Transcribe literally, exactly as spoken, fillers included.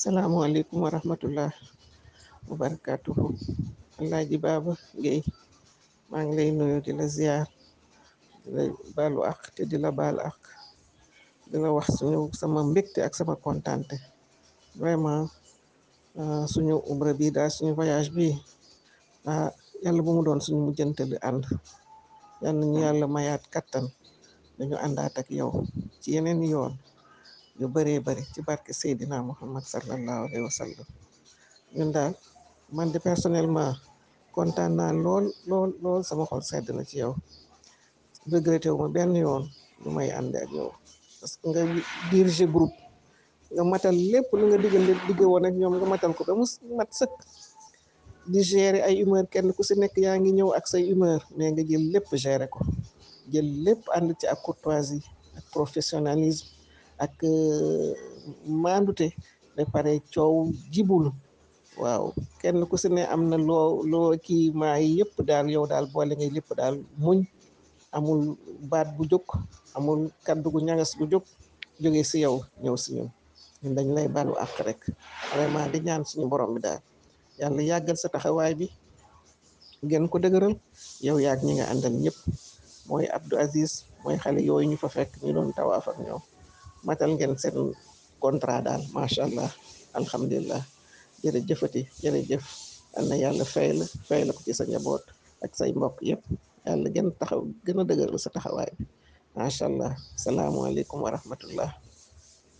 Assalamualaikum warahmatullah wabarakatuh. Alaaji Baba Gueye maa ngi lay nuyu di la ziar di la baalu ak te di la baal ak di la wax suñu sama mbégte ak sama kontante vraiment suñu umra bi daal suñu voyage bi ah yàlla bu mu doon suñu mujjantali ànd yal nañu yàlla mayaat kattan dañu àndaat ak yow ci yeneen yoon yu bëree bëri ci barke Seydina Muhammad sallallahu alayhi wa sallam ñun daal man de personnellement kontaan naa lool lool lool sama xol sedd na ci yow regretté wu ma benn yoon lu may ànd ak yow parce que nga diriger groupe nga matal lépp lu nga diggal digge woon ak ñoom nga matal ko ba mu mat sëkk di gérer ay humeur kenn ku si nekk yaa ngi ñëw ak say humeur mais nga jël lépp gérer ko jël lépp ànd ci ak courtoisie ak professionnalisme ak maandute ba pare coow jibul waaw kenn ku si ne am na loo loo kii maa yi yëpp daal yow daal boole ngay lépp daal muñ amul baat bu jóg amul kaddu gu ñagas gu jóg jóge si yow ñëw si ñun ñun dañ lay balu àq rek vraiment di ñaan suñu borom bi daal yàlla yàggal sa taxawaay bi ngeen ko dëgëral yow yaag ñi nga àndal ñëpp mooy Abdou Aziz mooy xale yooyu ñu fa fekk ñu doon tawaaf ak ñoom matal ngeen seen contrat daal macha allah alhamdulilah jërëjëfati jërëjëf yal na yàlla fay la fay la ko ci sa njaboot ak say mbokk yëpp yàlla gën taxaw gën a dëgëral sa taxawaay bi macha allah salaamualeykum wa rahmatullah